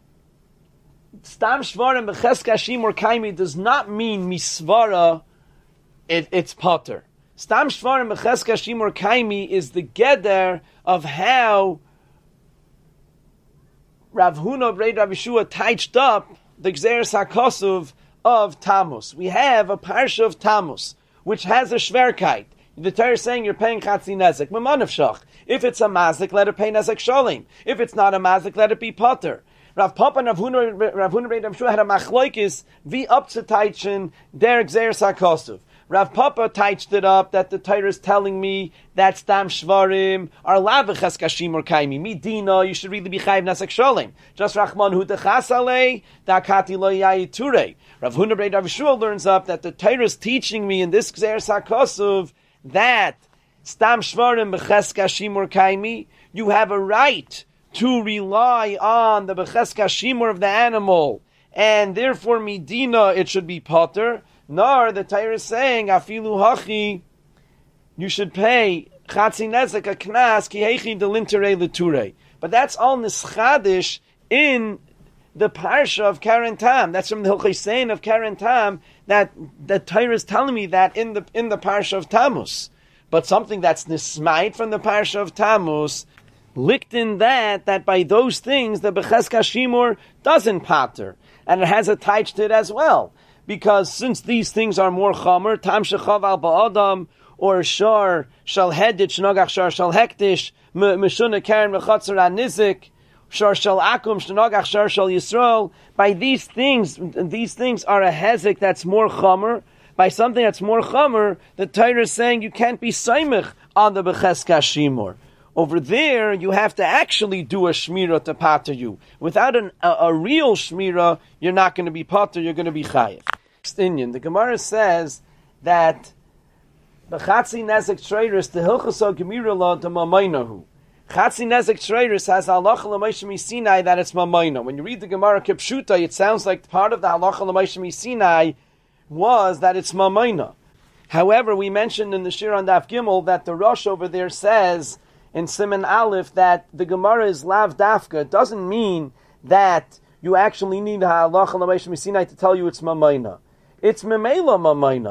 stam shvarim b'cheskas shimur kaimi does not mean misvara, it's potter. Stam shvarim b'cheskas shimur kaimi is the geder of how Rav Huna Brei Rav Yeshua taiched up the Gzeres HaKosuv of Tammuz. We have a parsha of Tammuz, which has a shverkeit. The Torah is saying you're paying Chatzi Nezek. Memanavshach. If it's a mazik, let it pay Nezek Sholim. If it's not a mazik, let it be potter. Rav Papa and Rav Huna Brei Rav Yeshua had a machloikis vi up to taichen der Gzeres HaKosuv. Rav Papa taiched it up that the Torah is telling me that stam shvarim are lavichas kashim or kaimi. Midina, you should really be chayiv nasek sholim. Just Rachman hu techas alei, dakati lo yayiture. Rav Huna Brei Rav Yeshua learns up that the Torah is teaching me in this Gzeres HaKosuv that stam shvarim beches kashim or kaimi, you have a right to rely on the beches kashim of the animal, and therefore midina, it should be potter. Nor the Torah is saying afilu hachi, you should pay chatzi nezek a knas ki heichi delintere leture. But that's all nischadish in the parsha of Keren Tam. That's from the Hilchei of Keren Tam that the Torah is telling me that in the parsha of Tammuz. But something that's nismait from the parsha of Tammuz, licked in that by those things the Becheskas Shimur doesn't pater, and it has a taich to it as well. Because since these things are more chamer, tam shechav al ba'adam, or shar shal hedich nogach shar shal hektish, meshuna karen mechatzer anizik, shar shal akum shnogach shar shal yisrael. By these things are a hezek that's more chamer. By something that's more chamer, the Torah is saying you can't be saimich on the becheskas shimur. Over there, you have to actually do a shmira to pater you. Without a real shmira, you're not going to be pater, you're going to be chayiv. The Gemara says that the Chatzi Nezek Treiris, the Hilchasa Gemira Law, the Mamainahu. Chatzi Nezek Treiris has halacha l'Moshe Misinai that it's Mamaina. When you read the Gemara Kipshuta, it sounds like part of the halacha l'Moshe Misinai was that it's Mamaina. However, we mentioned in the Shir on Daf Gimel that the Rosh over there says in Siman Aleph that the Gemara is lav dafka. It doesn't mean that you actually need halacha l'Moshe Misinai to tell you it's Mamaina. It's memela mamaina.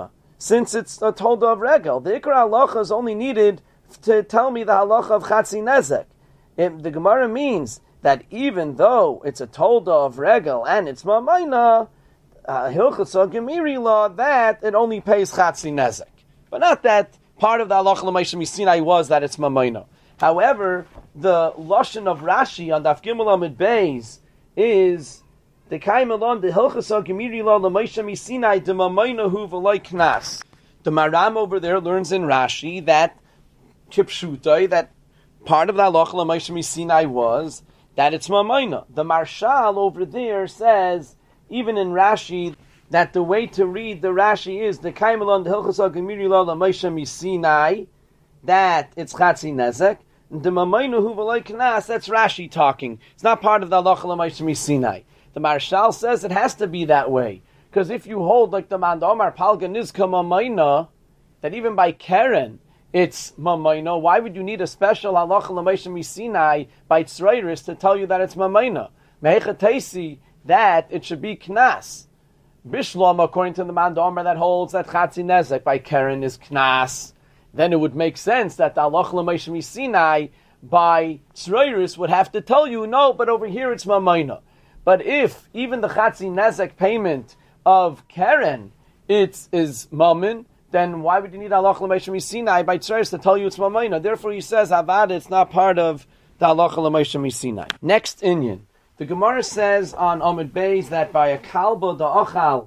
since it's a tolda of regel. The ikra halacha is only needed to tell me the halacha of chatzi nezek. The Gemara means that even though it's a tolda of regel and it's ma'mayna, hilchasa gemiri law, that it only pays chatzi nezek. But not that part of the halacha l'maisha misinai was that it's ma'mayna. However, the lashon of Rashi on Daf Gimel Amud Beis is the kaimelon the hilchasa gemiri law l'maisha misinai de ma'mayna hu v'loy knas. The Maram over there learns in Rashi that kipshutai, that part of the halacha l'maisha misinai was that it's ma'mayna. The Marshal over there says, even in Rashi, that the way to read the Rashi is the kaimelon the hilchasa gemiri law l'maisha misinai, that it's chatzi nezek. The ma'mayna hu v'loy knas, that's Rashi talking. It's not part of the halacha l'maisha misinai. The Marshal says it has to be that way, because if you hold like the Mandamar Palga Nizka Mamayna, that even by Keren it's Mamayna, why would you need a special halacha l'maisha misinai by Tzreiris to tell you that it's Mamayna? Mehechatesi, that it should be Knas. Bishlam, according to the Mandamar that holds that Chatzi Nezek by Keren is Knas, then it would make sense that the halacha l'maisha misinai by Tzreiris would have to tell you, no, but over here it's Mamayna. But if even the Chatzi Nezek payment of Keren is Mammon, then why would you need halacha l'maisha misinai by Tzreiris to tell you it's Mamayna? Therefore he says, Avad, it's not part of the halacha l'maisha misinai. Next inyan. The Gemara says on Amud Beis that by a kalba da'achal,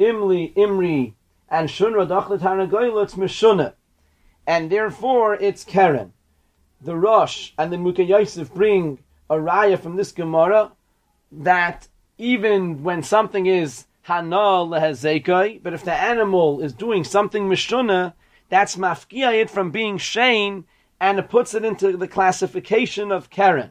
imri, and shunra da'achal tarnagoyla, it's meshunah. And therefore it's Keren. The Rosh and the Mukha Yosef bring a raya from this Gemara that even when something is hana lehezekai, but if the animal is doing something mishuna, that's mafkia it from being shein, and it puts it into the classification of Keren.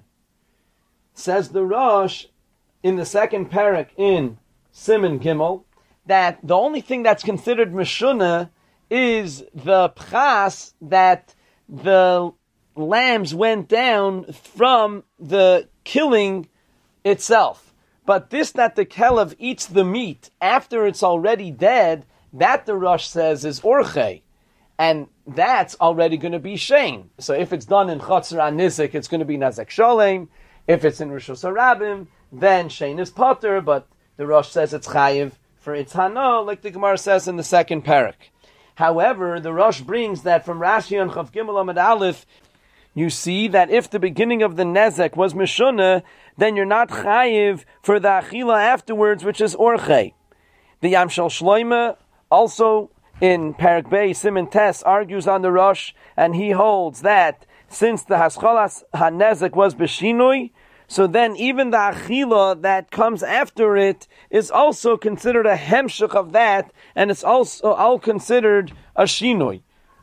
Says the Rosh in the second parak in Siman Gimel that the only thing that's considered mishuna is the pchas that the lambs went down from the killing itself. But this that the kelev eats the meat after it's already dead, that the Rosh says is orche. And that's already going to be shein. So if it's done in Chatzar HaNizik, it's going to be Nazek Sholem. If it's in Rishus HaRabim, then shein is potter, but the Rosh says it's chayiv for its hana, like the Gemara says in the second parak. However, the Rosh brings that from Rashi on Chav Gimel Amud Aleph, you see that if the beginning of the nezek was mishuna, then you're not chayiv for the achila afterwards, which is orche. The Yamshel Shloime also in Parak Bey Siman Tes argues on the Rosh, and he holds that since the haschalas hanezek was beshinui, so then even the achila that comes after it is also considered a hemshich of that, and it's also all considered a shinui.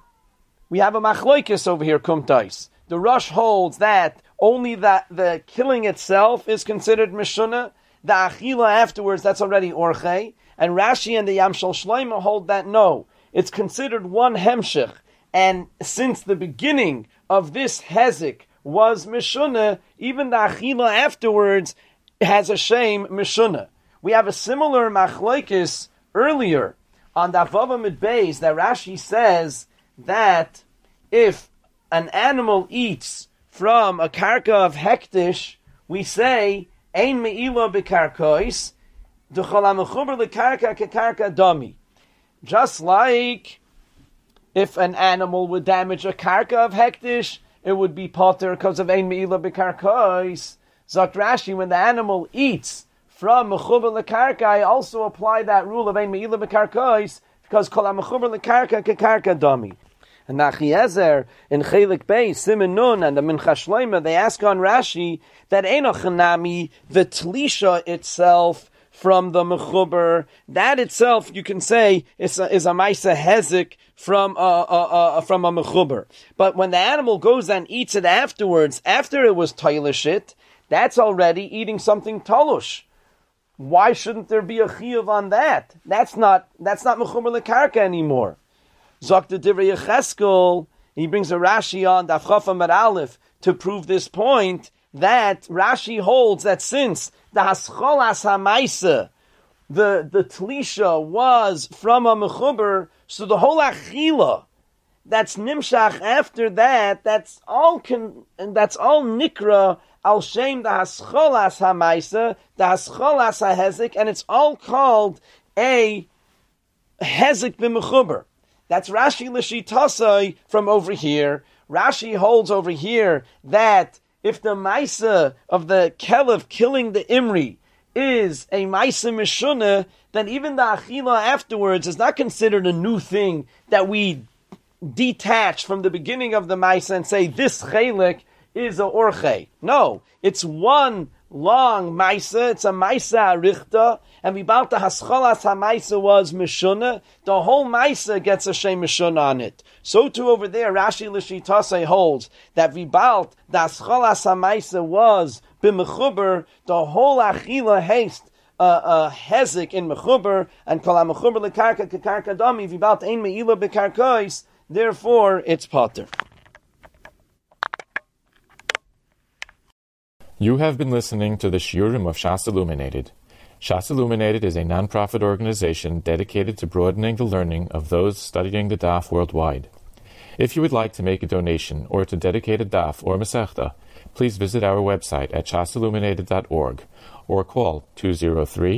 We have a machloikis over here, kumtais. The Rosh holds that only that the killing itself is considered mishuna, the achila afterwards, that's already orche, and Rashi and the Yamshel Shloime hold that no, it's considered one hemshich, and since the beginning of this hezek was mishuna, even the achila afterwards has a shame mishuna. We have a similar machloikis earlier on the Vav Amud Beis that Rashi says that if an animal eats from a karka of hektish, we say ein meila bekarkois d'chol hamechuber lekarka kekarka dami. Just like if an animal would damage a karka of hektish, it would be potter because of ein meila bekarkois. Zok Rashi, when the animal eats from mechuber lekarka, I also apply that rule of ein meila bekarkois because kol hamechuber lekarka kekarka dami. And Nachiezer in Chelik Bey, Siman Nun, and the Mincha Shloime, they ask on Rashi that Einochanami, the Tlisha itself from the Mechuber, that itself you can say is a Maisa Hezek from a Mechuber. But when the animal goes and eats it afterwards, after it was Toilishit, that's already eating something Tolush. Why shouldn't there be a Chiyuv on that? That's not Mechuber Lekarka anymore. Zok the Divrei Yecheskel, he brings a Rashi on Daf Chaf Amud Aleph to prove this point, that Rashi holds that since the Hascholas HaMaisa the tlisha was from a mechuber, so the whole achila that's nimshach after that, that's all nikra al shem the hascholas hamaisa, the hascholas hahezik, and it's all called a hezik b'mechuber. That's Rashi l'shitasai from over here. Rashi holds over here that if the maisa of the kelev killing the imri is a maisa mishuna, then even the achila afterwards is not considered a new thing that we detach from the beginning of the maisa and say this chelik is a orche. No, it's one long maisa. It's a maisa arichta, and vibalt the hascholas hamaisa was mishuna. The whole maisa gets a shem mishuna on it. So too over there, Rashi l'shitase holds that vibalt the hascholas hamaisa was b'mechuber. The whole achila haste hezik in mechuber, and kol ha-mechuber lekarka kekarka dami vibalt ein meila bekarkois. Therefore, it's potter. You have been listening to the Shiurim of Shas Illuminated. Shas Illuminated is a non-profit organization dedicated to broadening the learning of those studying the Daf worldwide. If you would like to make a donation or to dedicate a Daf or Masechta, please visit our website at shasilluminated.org or call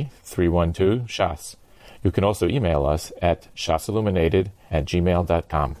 203-312-SHAS. You can also email us at shasilluminated@gmail.com.